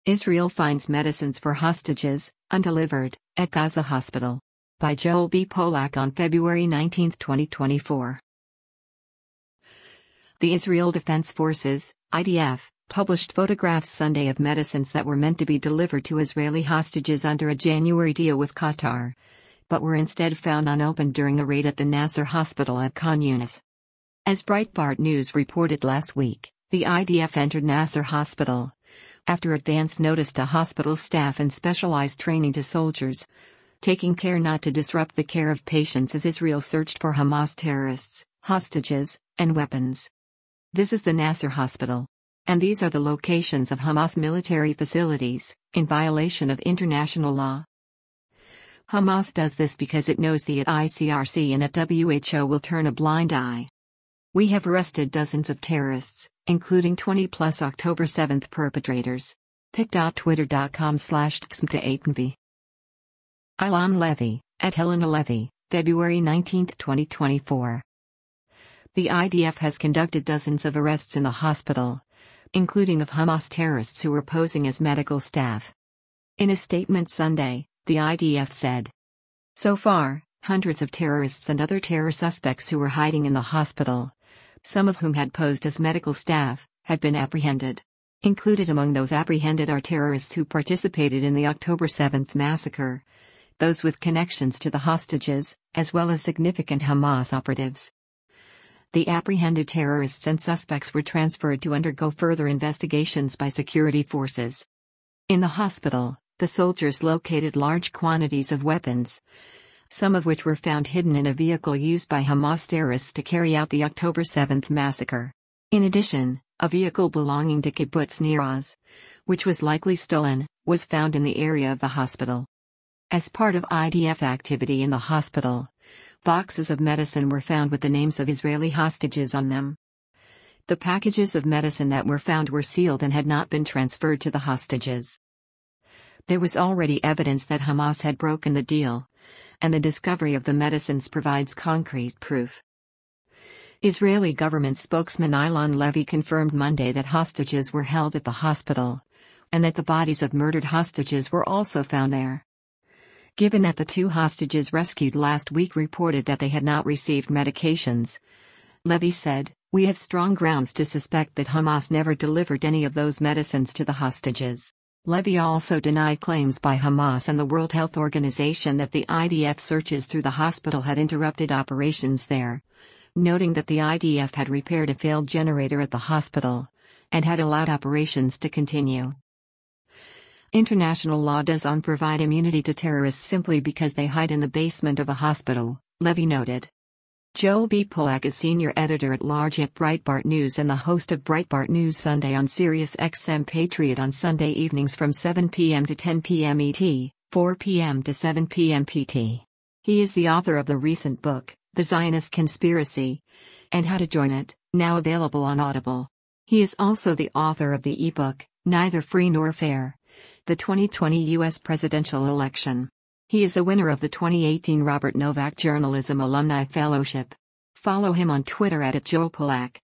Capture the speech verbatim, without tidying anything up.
Israel finds medicines for hostages, undelivered, at Gaza hospital. By Joel B. Polak on February nineteenth, twenty twenty-four. The Israel Defense Forces, I D F, published photographs Sunday of medicines that were meant to be delivered to Israeli hostages under a January deal with Qatar, but were instead found unopened during a raid at the Nasser hospital at Khan Yunis. As Breitbart News reported last week, the I D F entered Nasser hospital after advance notice to hospital staff and specialized training to soldiers, taking care not to disrupt the care of patients as Israel searched for Hamas terrorists, hostages, and weapons. This is the Nasser hospital. And these are the locations of Hamas military facilities, in violation of international law. Hamas does this because it knows the I C R C and at W H O will turn a blind eye. We have arrested dozens of terrorists, including twenty plus October seventh perpetrators. pic.twitter.com slash txmta8nv. Ilan Levy, at Helena Levy, February nineteenth, twenty twenty-four. The I D F has conducted dozens of arrests in the hospital, including of Hamas terrorists who were posing as medical staff. In a statement Sunday, the I D F said, "So far, hundreds of terrorists and other terror suspects who were hiding in the hospital, some of whom had posed as medical staff, have been apprehended. Included among those apprehended are terrorists who participated in the October seventh massacre, those with connections to the hostages, as well as significant Hamas operatives." The apprehended terrorists and suspects were transferred to undergo further investigations by security forces. In the hospital, the soldiers located large quantities of weapons, some of which were found hidden in a vehicle used by Hamas terrorists to carry out the October seventh massacre. In addition, a vehicle belonging to Kibbutz Nir Oz, which was likely stolen, was found in the area of the hospital. As part of I D F activity in the hospital, boxes of medicine were found with the names of Israeli hostages on them. The packages of medicine that were found were sealed and had not been transferred to the hostages. There was already evidence that Hamas had broken the deal, and the discovery of the medicines provides concrete proof. Israeli government spokesman Ilan Levy confirmed Monday that hostages were held at the hospital, and that the bodies of murdered hostages were also found there. Given that the two hostages rescued last week reported that they had not received medications, Levy said, "We have strong grounds to suspect that Hamas never delivered any of those medicines to the hostages." Levy also denied claims by Hamas and the World Health Organization that the I D F searches through the hospital had interrupted operations there, noting that the I D F had repaired a failed generator at the hospital and had allowed operations to continue. International law does not provide immunity to terrorists simply because they hide in the basement of a hospital, Levy noted. Joel B. Polak is senior editor-at-large at Breitbart News and the host of Breitbart News Sunday on Sirius X M Patriot on Sunday evenings from seven p m to ten p m E T, four p m to seven p m P T. He is the author of the recent book, The Zionist Conspiracy, and How to Join It, now available on Audible. He is also the author of the ebook, Neither Free Nor Fair: The twenty twenty U S Presidential Election. He is a winner of the twenty eighteen Robert Novak Journalism Alumni Fellowship. Follow him on Twitter at Joel Polak.